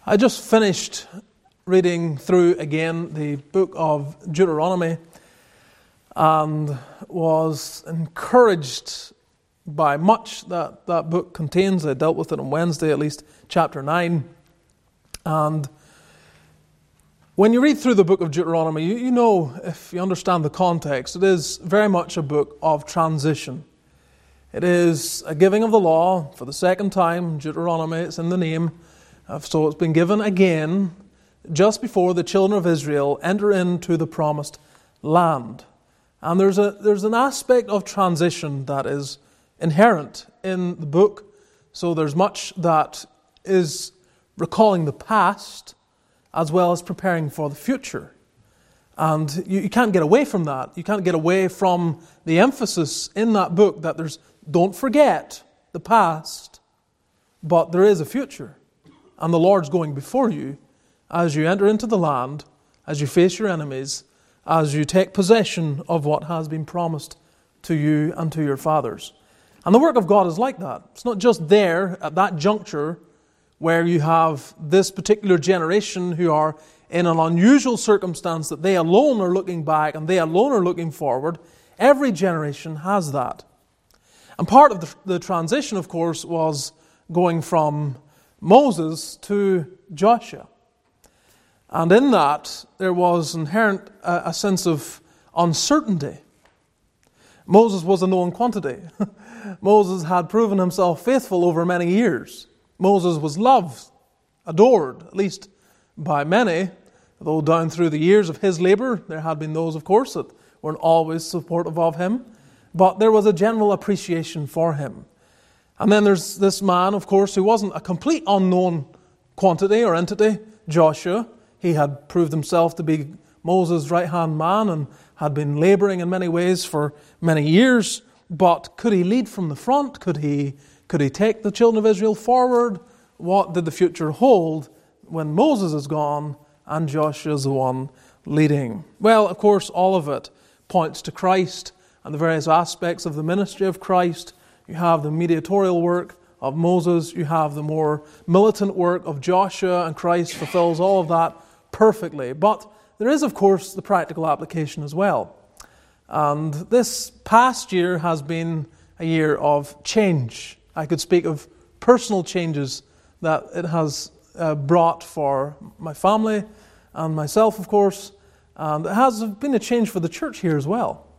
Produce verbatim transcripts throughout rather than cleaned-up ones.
I just finished reading through again the book of Deuteronomy and was encouraged by much that that book contains. I dealt with it on Wednesday, at least chapter nine. And when you read through the book of Deuteronomy, you, you know, if you understand the context, it is very much a book of transition. It is a giving of the law for the second time. Deuteronomy, it's in the name. So it's been given again just before the children of Israel enter into the promised land. And there's a there's an aspect of transition that is inherent in the book. So there's much that is recalling the past as well as preparing for the future. And you, you can't get away from that. You can't get away from the emphasis in that book that there's, don't forget the past, but there is a future. And the Lord's going before you as you enter into the land, as you face your enemies, as you take possession of what has been promised to you and to your fathers. And the work of God is like that. It's not just there at that juncture where you have this particular generation who are in an unusual circumstance that they alone are looking back and they alone are looking forward. Every generation has that. And part of the, the transition, of course, was going from Moses to Joshua. And in that, there was inherent a, a sense of uncertainty. Moses was a known quantity. Moses had proven himself faithful over many years. Moses was loved, adored, at least by many, though down through the years of his labor, there had been those, of course, that weren't always supportive of him. But there was a general appreciation for him. And then there's this man, of course, who wasn't a complete unknown quantity or entity, Joshua. He had proved himself to be Moses' right-hand man and had been laboring in many ways for many years. But could he lead from the front? Could he, could he take the children of Israel forward? What did the future hold when Moses is gone and Joshua is the one leading? Well, of course, all of it points to Christ and the various aspects of the ministry of Christ. You have the mediatorial work of Moses. You have the more militant work of Joshua, and Christ fulfills all of that perfectly. But there is, of course, the practical application as well. And this past year has been a year of change. I could speak of personal changes that it has uh, brought for my family and myself, of course. And it has been a change for the church here as well.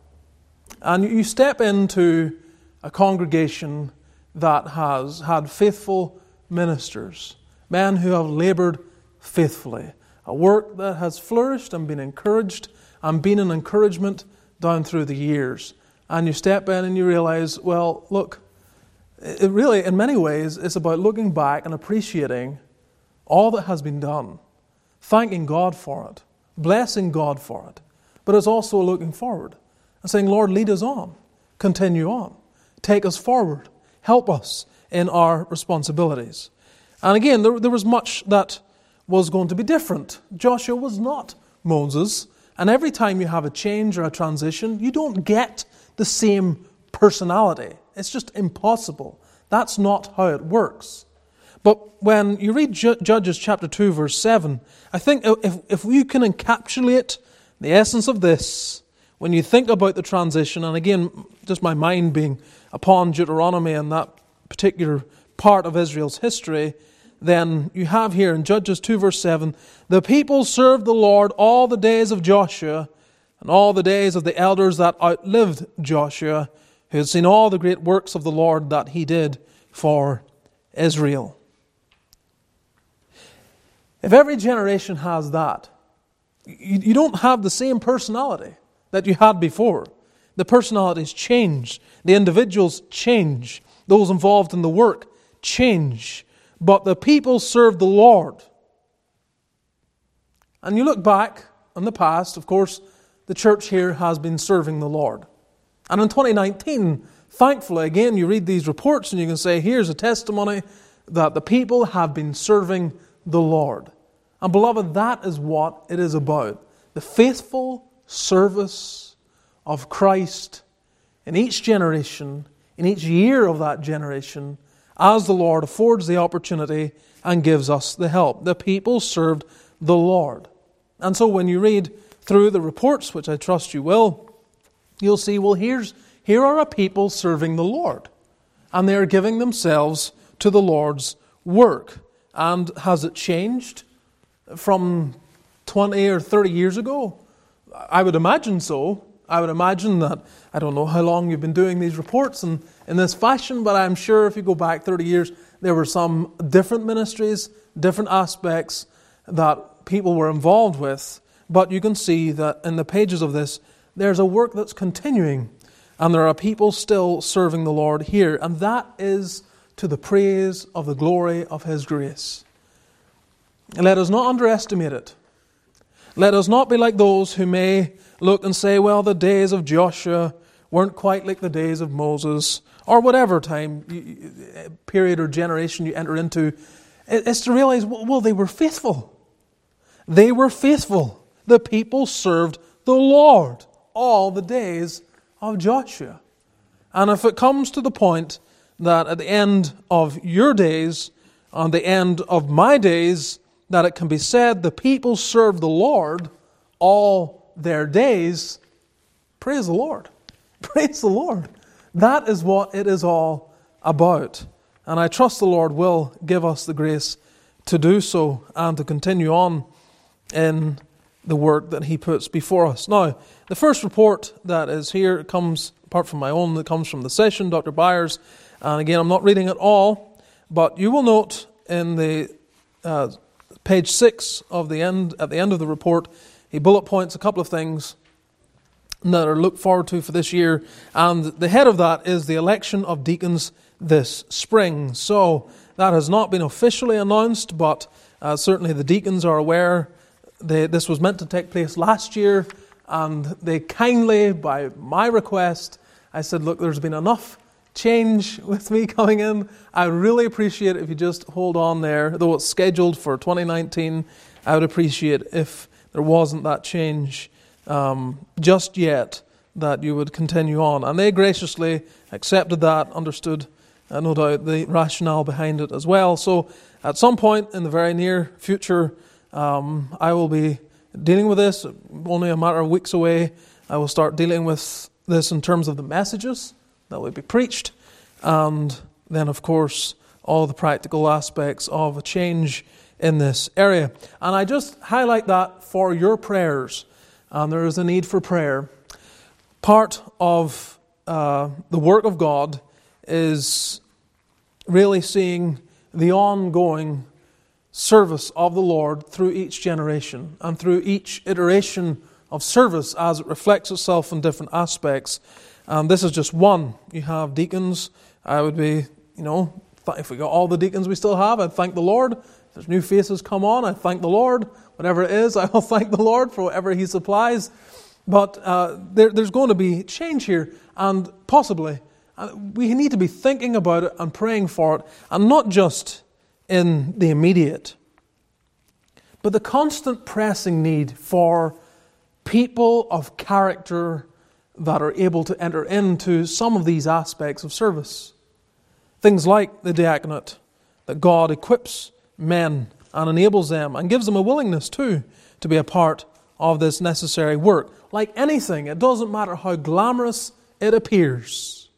And you step into a congregation that has had faithful ministers, men who have labored faithfully, a work that has flourished and been encouraged and been an encouragement down through the years. And you step in and you realize, well, look, it really, in many ways, it's about looking back and appreciating all that has been done, thanking God for it, blessing God for it. But it's also looking forward and saying, Lord, lead us on, continue on. Take us forward. Help us in our responsibilities. And again, there, there was much that was going to be different. Joshua was not Moses. And every time you have a change or a transition, you don't get the same personality. It's just impossible. That's not how it works. But when you read Judges chapter two, verse seven, I think if, if you can encapsulate the essence of this, when you think about the transition, and again, just my mind being upon Deuteronomy and that particular part of Israel's history, then you have here in Judges two verse seven, the people served the Lord all the days of Joshua and all the days of the elders that outlived Joshua, who had seen all the great works of the Lord that he did for Israel. If every generation has that, you, you don't have the same personality that you had before. The personalities change. The individuals change. Those involved in the work change. But the people serve the Lord. And you look back on the past, of course, the church here has been serving the Lord. And in twenty nineteen, thankfully, again, you read these reports and you can say, here's a testimony that the people have been serving the Lord. And beloved, that is what it is about. The faithful service of Christ in each generation, in each year of that generation, as the Lord affords the opportunity and gives us the help. The people served the Lord. And so when you read through the reports, which I trust you will, you'll see, well, here's here are a people serving the Lord. And they are giving themselves to the Lord's work. And has it changed from twenty or thirty years ago? I would imagine so. I would imagine that, I don't know how long you've been doing these reports in, in this fashion, but I'm sure if you go back thirty years, there were some different ministries, different aspects that people were involved with. But you can see that in the pages of this, there's a work that's continuing. And there are people still serving the Lord here. And that is to the praise of the glory of His grace. Let us not underestimate it. Let us not be like those who may look and say, well, the days of Joshua weren't quite like the days of Moses, or whatever time, period or generation you enter into. It's to realize, well, they were faithful. They were faithful. The people served the Lord all the days of Joshua. And if it comes to the point that at the end of your days, on the end of my days, that it can be said the people served the Lord all their days, praise the Lord. Praise the Lord. That is what it is all about. And I trust the Lord will give us the grace to do so and to continue on in the work that He puts before us. Now, the first report that is here comes, apart from my own, that comes from the session, Doctor Byers. And again, I'm not reading it all, but you will note in the uh, page six of the end, at the end of the report, he bullet points a couple of things that are looked forward to for this year. And the head of that is the election of deacons this spring. So that has not been officially announced, but uh, certainly the deacons are aware. They, this was meant to take place last year, and they kindly, by my request, I said, look, there's been enough change with me coming in. I really appreciate it if you just hold on there. Though it's scheduled for twenty nineteen, I would appreciate if there wasn't that change um, just yet, that you would continue on. And they graciously accepted that, understood, uh, no doubt, the rationale behind it as well. So at some point in the very near future, um, I will be dealing with this. Only a matter of weeks away, I will start dealing with this in terms of the messages that will be preached, and then, of course, all the practical aspects of a change in this area. And I just highlight that for your prayers, and there is a need for prayer. Part of uh, the work of God is really seeing the ongoing service of the Lord through each generation and through each iteration of service as it reflects itself in different aspects. Um, this is just one. You have deacons. I would be, you know, if we got all the deacons we still have, I'd thank the Lord. If there's new faces come on, I thank the Lord. Whatever it is, I will thank the Lord for whatever He supplies. But uh, there, there's going to be change here, and possibly uh, we need to be thinking about it and praying for it, and not just in the immediate, but the constant pressing need for people of character that are able to enter into some of these aspects of service. Things like the diaconate, that God equips men and enables them and gives them a willingness too to be a part of this necessary work. Like anything, it doesn't matter how glamorous it appears.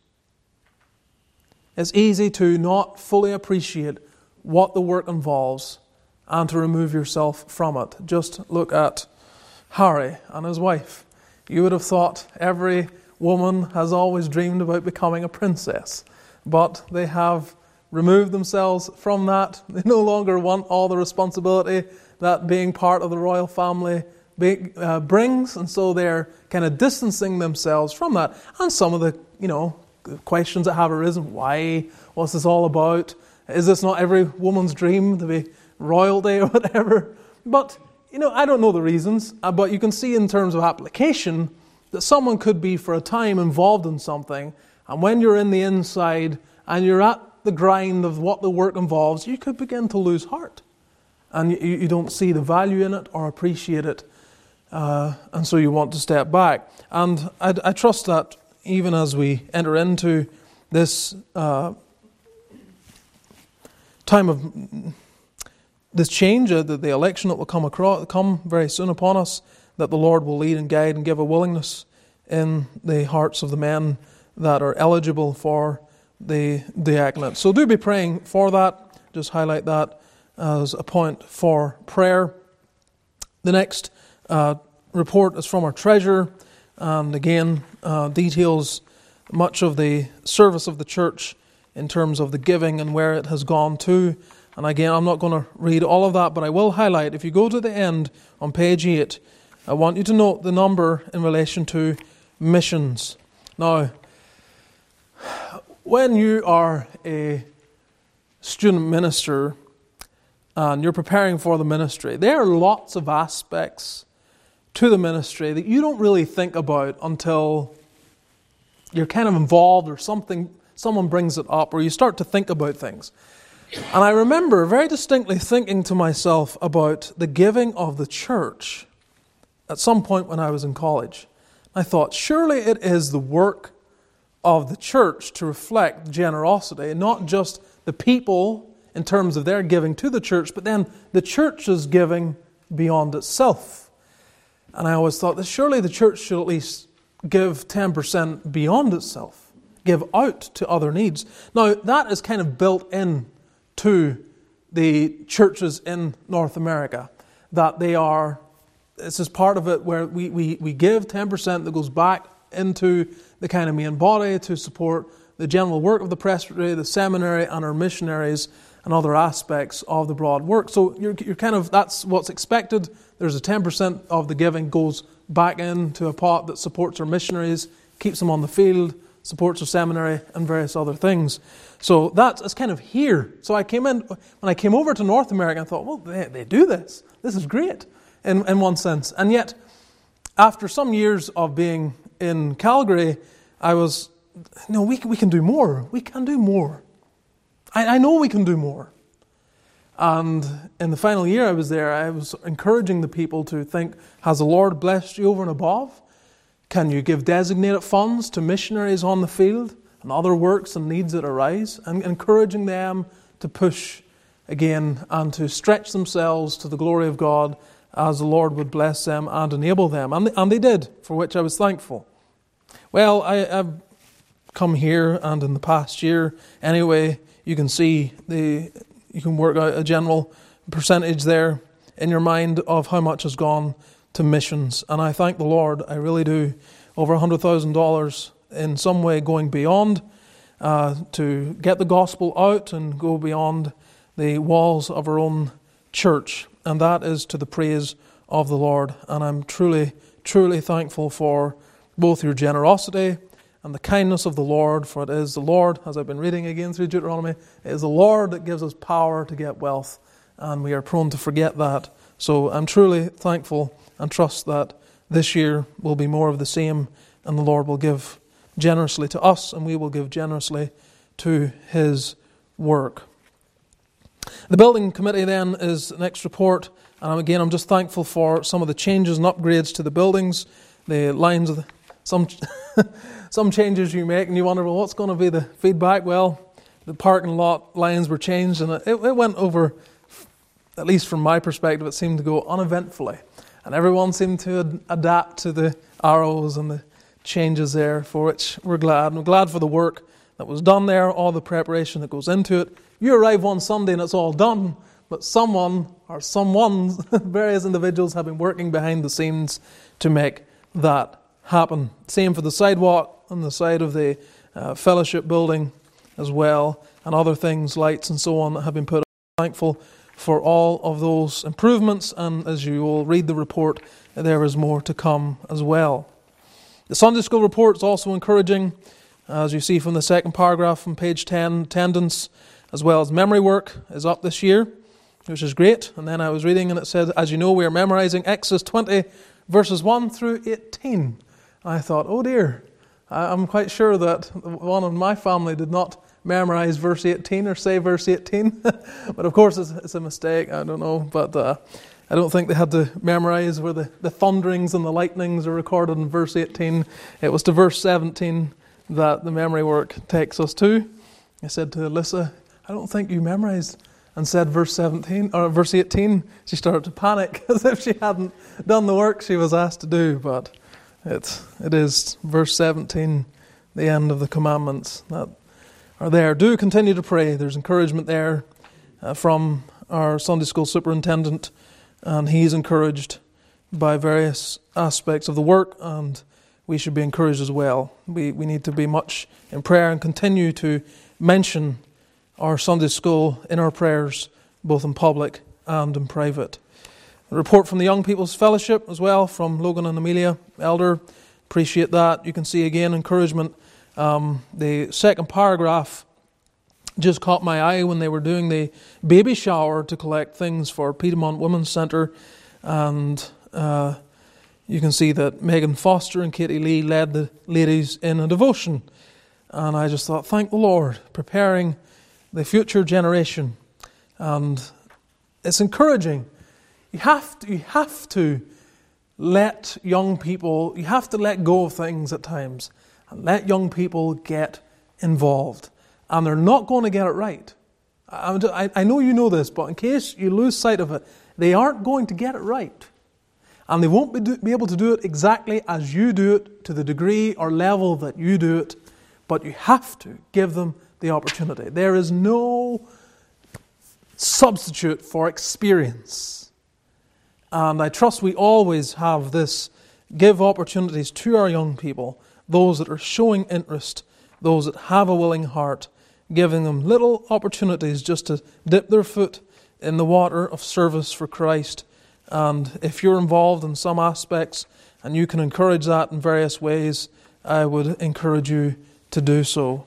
It's easy to not fully appreciate what the work involves and to remove yourself from it. Just look at Harry and his wife. You would have thought every woman has always dreamed about becoming a princess, but they have removed themselves from that. They no longer want all the responsibility that being part of the royal family be, uh, brings, and so they're kind of distancing themselves from that. And some of the, you know, questions that have arisen: why? What's this all about? Is this not every woman's dream to be royalty or whatever? But you know, I don't know the reasons, uh, but you can see in terms of application that someone could be for a time involved in something, and when you're in the inside and you're at the grind of what the work involves, you could begin to lose heart. And you, you don't see the value in it or appreciate it, uh, and so you want to step back. And I, I trust that even as we enter into this uh, time of this change, uh, the, the election that will come across, come very soon upon us, that the Lord will lead and guide and give a willingness in the hearts of the men that are eligible for the diaconate. So do be praying for that. Just highlight that as a point for prayer. The next uh, report is from our treasurer, and again uh, details much of the service of the church in terms of the giving and where it has gone to. And again, I'm not going to read all of that, but I will highlight, if you go to the end on page eight, I want you to note the number in relation to missions. Now, when you are a student minister and you're preparing for the ministry, there are lots of aspects to the ministry that you don't really think about until you're kind of involved or something, someone brings it up, or you start to think about things. And I remember very distinctly thinking to myself about the giving of the church at some point when I was in college. I thought, surely it is the work of the church to reflect generosity, not just the people in terms of their giving to the church, but then the church's giving beyond itself. And I always thought that surely the church should at least give ten percent beyond itself, give out to other needs. Now, that is kind of built in to the churches in North America, that they are, this is part of it where we, we, we give ten percent that goes back into the kind of main body to support the general work of the presbytery, the seminary, and our missionaries and other aspects of the broad work. So you're, you're kind of, that's what's expected. There's a ten percent of the giving goes back into a pot that supports our missionaries, keeps them on the field, supports our seminary, and various other things. So that's kind of here. So I came in, when I came over to North America, I thought, well, they, they do this. This is great in, in one sense. And yet, after some years of being in Calgary, I was, no, we, we can do more. We can do more. I, I know we can do more. And in the final year I was there, I was encouraging the people to think, has the Lord blessed you over and above? Can you give designated funds to missionaries on the field and other works and needs that arise? And encouraging them to push again and to stretch themselves to the glory of God as the Lord would bless them and enable them. And they, and they did, for which I was thankful. Well, I, I've come here, and in the past year anyway, you can see the you can work out a general percentage there in your mind of how much has gone to missions. And I thank the Lord, I really do, over one hundred thousand dollars in some way going beyond uh, to get the gospel out and go beyond the walls of our own church. And that is to the praise of the Lord. And I'm truly, truly thankful for both your generosity and the kindness of the Lord, for it is the Lord, as I've been reading again through Deuteronomy, it is the Lord that gives us power to get wealth, and we are prone to forget that. So I'm truly thankful and trust that this year will be more of the same, and the Lord will give generously to us, and we will give generously to His work. The building committee then is the next report, and again I'm just thankful for some of the changes and upgrades to the buildings, the lines of the, some some changes you make, and you wonder, well, what's going to be the feedback? Well, the parking lot lines were changed, and it, it went over, at least from my perspective, it seemed to go uneventfully, and everyone seemed to ad- adapt to the arrows and the changes there, for which we're glad. We're glad for the work that was done there, all the preparation that goes into it. You arrive one Sunday and it's all done, but someone or someone, various individuals have been working behind the scenes to make that happen. Same for the sidewalk on the side of the uh, fellowship building as well, and other things, lights and so on, that have been put up. I'm thankful for all of those improvements, and as you will read the report, there is more to come as well. The Sunday school report is also encouraging, as you see from the second paragraph on page ten. Attendance as well as memory work is up this year, which is great. And then I was reading and it said, as you know, we are memorizing Exodus twenty verses one through eighteen. I thought, oh dear, I'm quite sure that one of my family did not memorize verse eighteen or say verse eighteen. But of course it's, it's a mistake, I don't know. But uh, I don't think they had to memorize where the, the thunderings and the lightnings are recorded in verse eighteen. It was to verse seventeen that the memory work takes us to. I said to Alyssa, I don't think you memorized and said verse seventeen or verse eighteen, she started to panic as if she hadn't done the work she was asked to do. But it it is verse seventeen, the end of the commandments that are there. Do continue to pray. There's encouragement there uh, from our Sunday school superintendent, and he's encouraged by various aspects of the work, and we should be encouraged as well. We we need to be much in prayer and continue to mention our Sunday school in our prayers, both in public and in private. A report from the Young People's Fellowship as well, from Logan and Amelia Elder. Appreciate that. You can see again encouragement. Um, the second paragraph just caught my eye when they were doing the baby shower to collect things for Piedmont Women's Centre, and uh, you can see that Megan Foster and Katie Lee led the ladies in a devotion. And I just thought, thank the Lord, preparing the future generation. And it's encouraging. You have to, you have to let young people, you have to let go of things at times and let young people get involved. And they're not going to get it right. I, I know you know this, but in case you lose sight of it, they aren't going to get it right. And they won't be, do, be able to do it exactly as you do it, to the degree or level that you do it. But you have to give them the opportunity. There is no substitute for experience. And I trust we always have this, give opportunities to our young people, those that are showing interest, those that have a willing heart, giving them little opportunities just to dip their foot in the water of service for Christ. And if you're involved in some aspects and you can encourage that in various ways, I would encourage you to do so.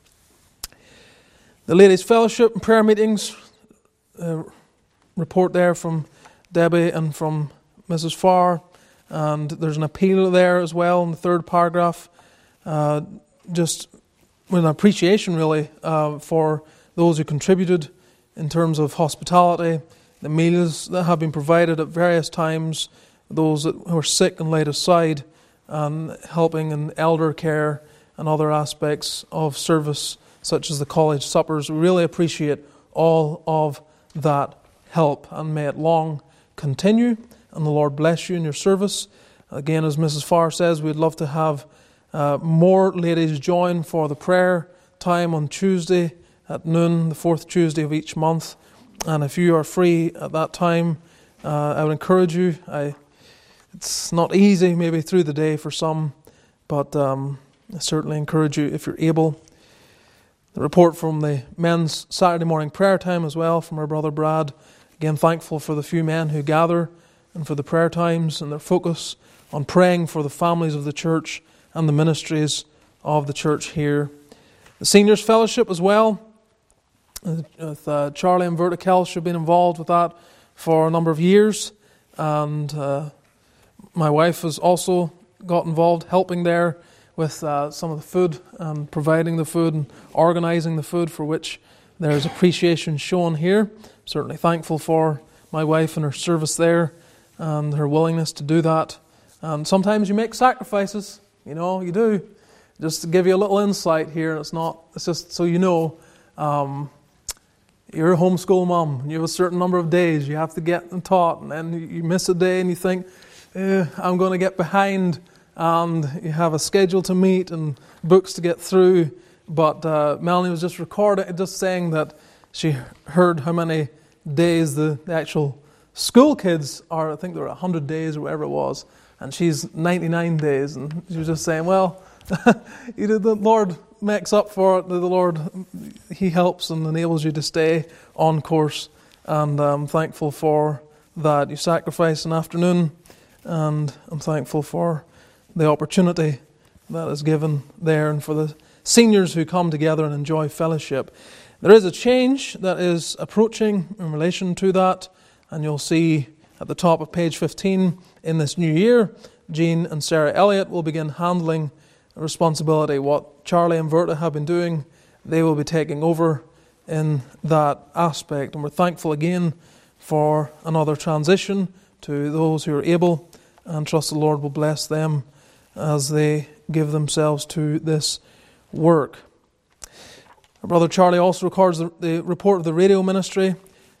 The Ladies' Fellowship and prayer meetings, uh, report there from Debbie and from Missus Farr, and there's an appeal there as well in the third paragraph, uh, just with an appreciation really uh, for those who contributed in terms of hospitality, the meals that have been provided at various times, those that were sick and laid aside, and helping in elder care and other aspects of service, such as the college suppers. We really appreciate all of that help, and may it long continue, and the Lord bless you in your service. Again, as Missus Farr says, we'd love to have uh, more ladies join for the prayer time on Tuesday at noon, the fourth Tuesday of each month. And if you are free at that time, uh, I would encourage you. I, it's not easy maybe through the day for some, but um, I certainly encourage you if you're able. The report from the men's Saturday morning prayer time as well from our brother Brad. Again, thankful for the few men who gather and for the prayer times and their focus on praying for the families of the church and the ministries of the church here. The Seniors Fellowship as well, with uh, Charlie and Verta Kelch have been involved with that for a number of years, and uh, my wife has also got involved helping there with uh, some of the food and providing the food and organising the food, for which there is appreciation shown here. Certainly thankful for my wife and her service there and her willingness to do that. And sometimes you make sacrifices, you know, you do. Just to give you a little insight here, it's not, it's just so you know, um, you're a homeschool mum and you have a certain number of days you have to get them taught, and then you miss a day and you think, eh, I'm going to get behind, and you have a schedule to meet and books to get through. But uh, Melanie was just recording, just saying that she heard how many days the, the actual school kids are. I think there were one hundred days or whatever it was, and she's ninety-nine days, and she was just saying, well, you know, the Lord makes up for it. The Lord, He helps and enables you to stay on course, and I'm thankful for that. You sacrifice an afternoon, and I'm thankful for the opportunity that is given there, and for the seniors who come together and enjoy fellowship. There is a change that is approaching in relation to that, and you'll see at the top of page fifteen, in this new year, Jean and Sarah Elliott will begin handling responsibility. What Charlie and Verta have been doing, they will be taking over in that aspect. And we're thankful again for another transition to those who are able, and trust the Lord will bless them as they give themselves to this work. Our brother Charlie also records the, the report of the radio ministry.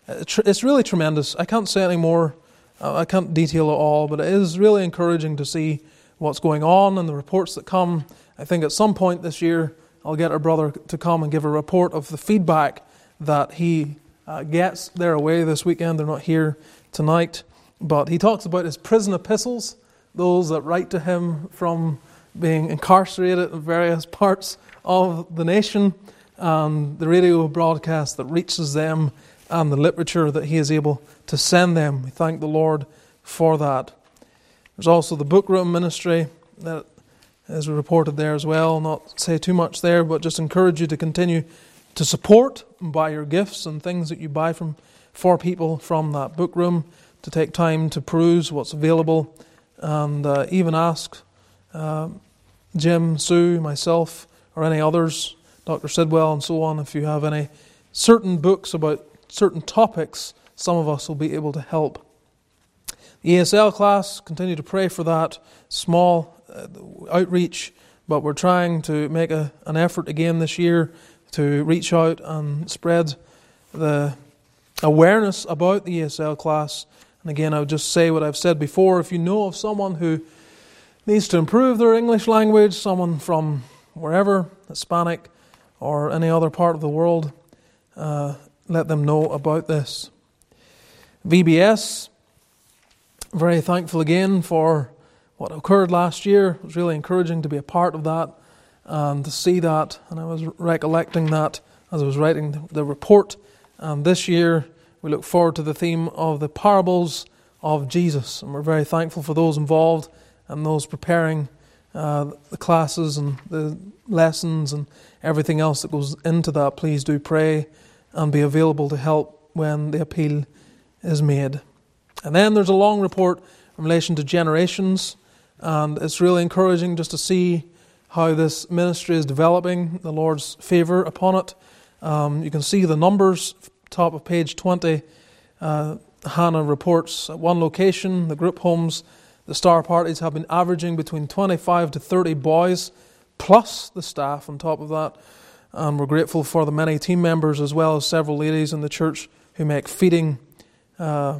It's really tremendous. I can't say any more. I can't detail it all, but it is really encouraging to see what's going on and the reports that come. I think at some point this year, I'll get our brother to come and give a report of the feedback that he uh, gets. They're away this weekend. They're not here tonight. But he talks about his prison epistles, those that write to him from being incarcerated in various parts of the nation, and the radio broadcast that reaches them, and the literature that he is able to send them. We thank the Lord for that. There's also the book room ministry that is reported there as well. Not say too much there, but just encourage you to continue to support and buy your gifts and things that you buy from for people from that book room, to take time to peruse what's available, and uh, even ask uh, Jim, Sue, myself, or any others, Doctor Sidwell and so on, if you have any certain books about certain topics, some of us will be able to help. The E S L class, continue to pray for that. Small uh, outreach, but we're trying to make a, an effort again this year to reach out and spread the awareness about the E S L class. And again, I would just say what I've said before. If you know of someone who needs to improve their English language, someone from wherever, Hispanic or any other part of the world, uh, let them know about this. V B S, very thankful again for what occurred last year. It was really encouraging to be a part of that and to see that. And I was recollecting that as I was writing the report. And this year we look forward to the theme of the parables of Jesus. And we're very thankful for those involved and those preparing uh, the classes and the lessons and everything else that goes into that. Please do pray and be available to help when the appeal is made. And then there's a long report in relation to generations, and it's really encouraging just to see how this ministry is developing, the Lord's favour upon it. Um, you can see the numbers, top of page twenty. Uh, Hannah reports at one location, the group homes, the star parties have been averaging between twenty-five to thirty boys, plus the staff on top of that. And we're grateful for the many team members as well as several ladies in the church who make feeding uh,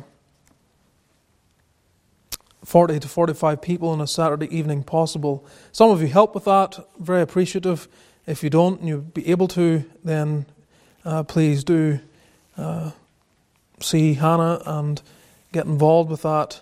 forty to forty-five people on a Saturday evening possible. Some of you help with that, very appreciative. If you don't and you'll be able to, then uh, please do uh, see Hannah and get involved with that.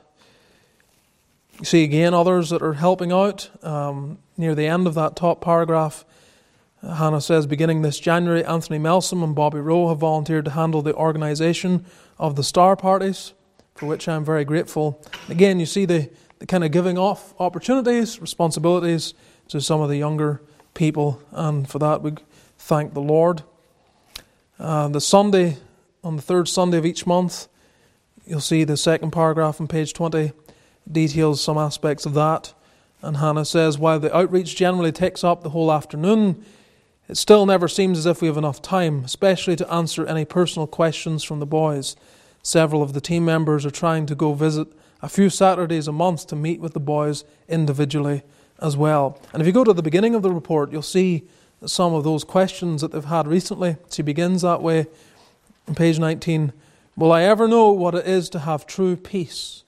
You see again others that are helping out. Um, near the end of that top paragraph, Hannah says, beginning this January, Anthony Melsom and Bobby Rowe have volunteered to handle the organisation of the star parties, for which I'm very grateful. Again, you see the, the kind of giving off opportunities, responsibilities to some of the younger people, and for that we thank the Lord. Uh, the Sunday, on the third Sunday of each month, you'll see the second paragraph on page twenty, details some aspects of that. And Hannah says, while the outreach generally takes up the whole afternoon, it still never seems as if we have enough time, especially to answer any personal questions from the boys. Several of the team members are trying to go visit a few Saturdays a month to meet with the boys individually as well. And if you go to the beginning of the report, you'll see some of those questions that they've had recently. She begins that way on page nineteen. Will I ever know what it is to have true peace?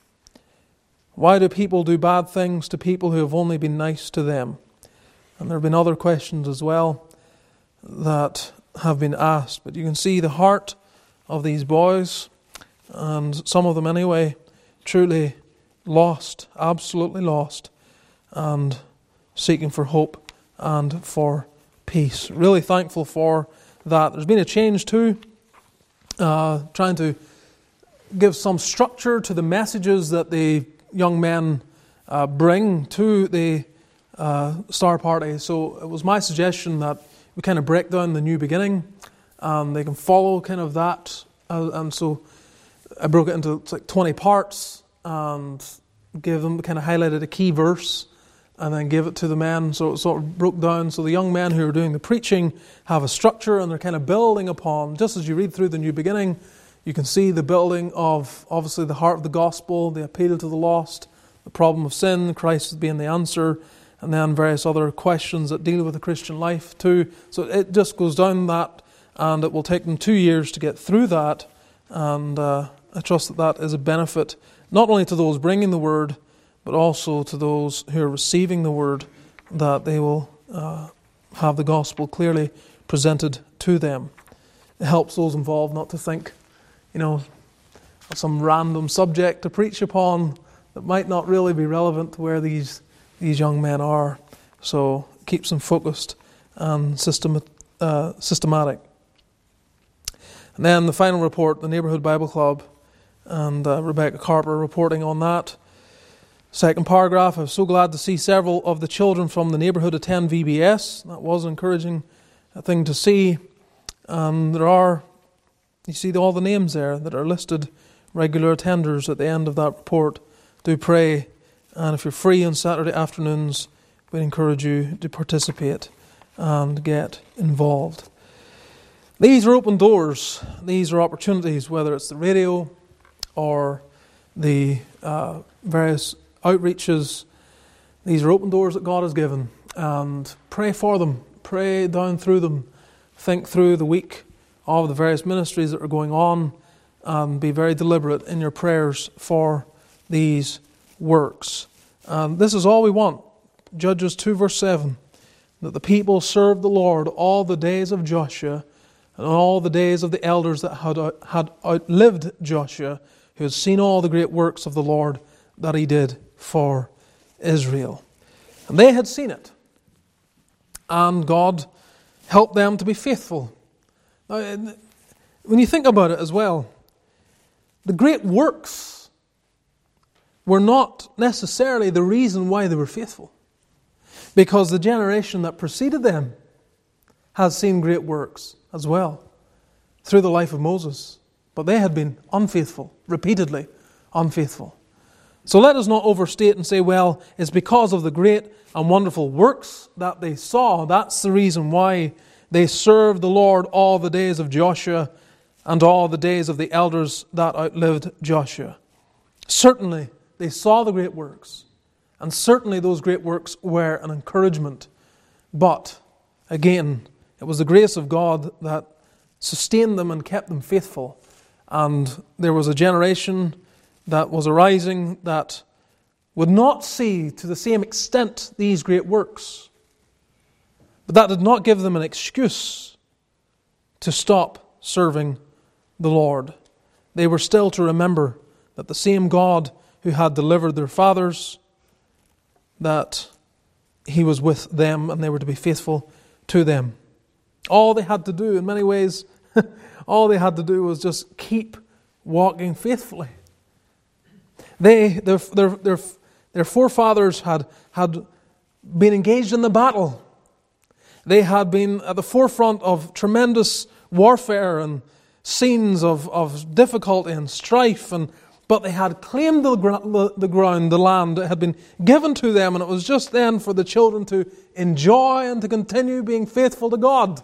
Why do people do bad things to people who have only been nice to them? And there have been other questions as well that have been asked. But you can see the heart of these boys, and some of them anyway, truly lost, absolutely lost, and seeking for hope and for peace. Really thankful for that. There's been a change too, uh, trying to give some structure to the messages that the young men uh, bring to the uh, Star Party. So it was my suggestion that we kind of break down the new beginning, and they can follow kind of that. Uh, and so I broke it into like twenty parts and gave them, kind of highlighted a key verse and then gave it to the men. So it sort of broke down. So the young men who are doing the preaching have a structure, and they're kind of building upon, just as you read through the new beginning, you can see the building of, obviously, the heart of the gospel, the appeal to the lost, the problem of sin, Christ being the answer, and then various other questions that deal with the Christian life too. So it just goes down that, and it will take them two years to get through that. And uh, I trust that that is a benefit not only to those bringing the word, but also to those who are receiving the word, that they will uh, have the gospel clearly presented to them. It helps those involved not to think, you know, of some random subject to preach upon that might not really be relevant to where these these young men are. So it keeps them focused and system, uh, systematic. And then the final report, the Neighbourhood Bible Club, and uh, Rebecca Carper reporting on that. Second paragraph, I was so glad to see several of the children from the neighbourhood attend V B S. That was an encouraging thing to see. And there are, you see all the names there that are listed, regular attenders at the end of that report. Do pray, and if you're free on Saturday afternoons, we'd encourage you to participate and get involved. These are open doors. These are opportunities, whether it's the radio or the uh, various outreaches. These are open doors that God has given, and pray for them. Pray down through them. Think through the week of the various ministries that are going on, and be very deliberate in your prayers for these works. And this is all we want. Judges two verse seven, that the people served the Lord all the days of Joshua and all the days of the elders that had, had outlived Joshua, who had seen all the great works of the Lord that he did for Israel. And they had seen it. And God helped them to be faithful. Now, when you think about it as well, the great works were not necessarily the reason why they were faithful. Because the generation that preceded them has seen great works as well through the life of Moses. But they had been unfaithful, repeatedly unfaithful. So let us not overstate and say, well, it's because of the great and wonderful works that they saw. That's the reason why they served the Lord all the days of Joshua and all the days of the elders that outlived Joshua. Certainly, they saw the great works. And certainly those great works were an encouragement. But, again, it was the grace of God that sustained them and kept them faithful. And there was a generation that was arising that would not see to the same extent these great works. But that did not give them an excuse to stop serving the Lord. They were still to remember that the same God who had delivered their fathers, that He was with them and they were to be faithful to them. All they had to do, in many ways, all they had to do was just keep walking faithfully. They, their, their, their, their forefathers had, had been engaged in the battle. They had been at the forefront of tremendous warfare and scenes of, of difficulty and strife, and but they had claimed the, the, the ground, the land that had been given to them, and it was just then for the children to enjoy and to continue being faithful to God.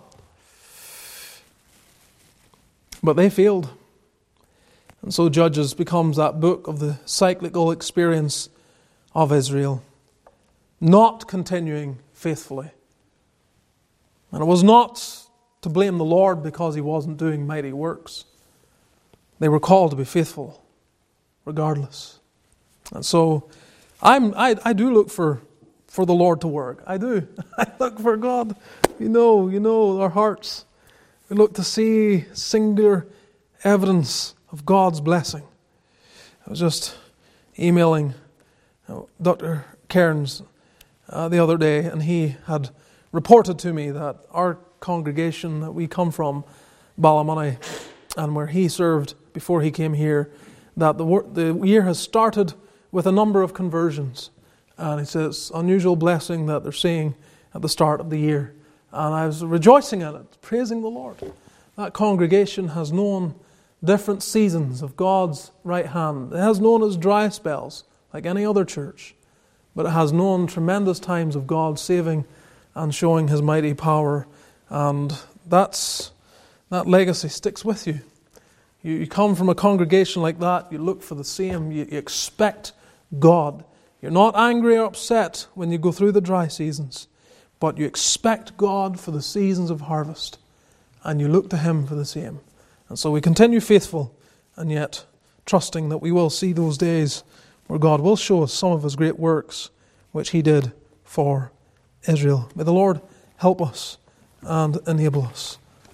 But they failed. And so Judges becomes that book of the cyclical experience of Israel, not continuing faithfully. And it was not to blame the Lord because He wasn't doing mighty works. They were called to be faithful regardless. And so I'm, I, I do look for, for the Lord to work. I do. I look for God. You know, you know our hearts. We look to see singular evidence of God's blessing. I was just emailing Doctor Cairns uh, the other day, and he had reported to me that our congregation that we come from, Ballymoney, and where he served before he came here, that the, the year has started with a number of conversions. And he says it's an unusual blessing that they're seeing at the start of the year. And I was rejoicing at it, praising the Lord. That congregation has known different seasons of God's right hand. It has known its dry spells, like any other church. But it has known tremendous times of God saving and showing His mighty power. And that's that legacy sticks with you. You, you come from a congregation like that, you look for the same, you, you expect God. You're not angry or upset when you go through the dry seasons, but you expect God for the seasons of harvest, and you look to Him for the same. And so we continue faithful and yet trusting that we will see those days where God will show us some of His great works which He did for Israel. May the Lord help us and enable us.